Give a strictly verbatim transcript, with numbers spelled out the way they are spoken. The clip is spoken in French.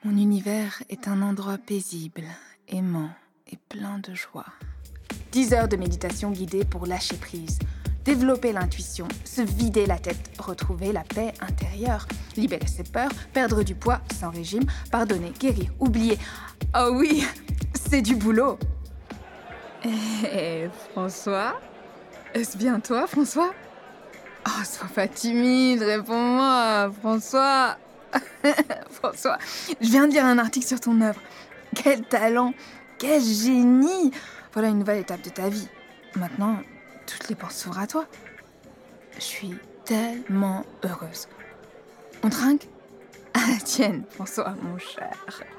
Mon univers est un endroit paisible, aimant et plein de joie. Dix heures de méditation guidée pour lâcher prise, développer l'intuition, se vider la tête, retrouver la paix intérieure, libérer ses peurs, perdre du poids sans régime, pardonner, guérir, oublier. Oh oui, c'est du boulot. Hé, François? Est-ce bien toi, François? Oh, sois pas timide, réponds-moi, François. François, je viens de lire un article sur ton œuvre. Quel talent, quel génie! Voilà une nouvelle étape de ta vie. Maintenant, toutes les portes s'ouvrent à toi. Je suis tellement heureuse. On trinque? À la tienne, François, mon cher.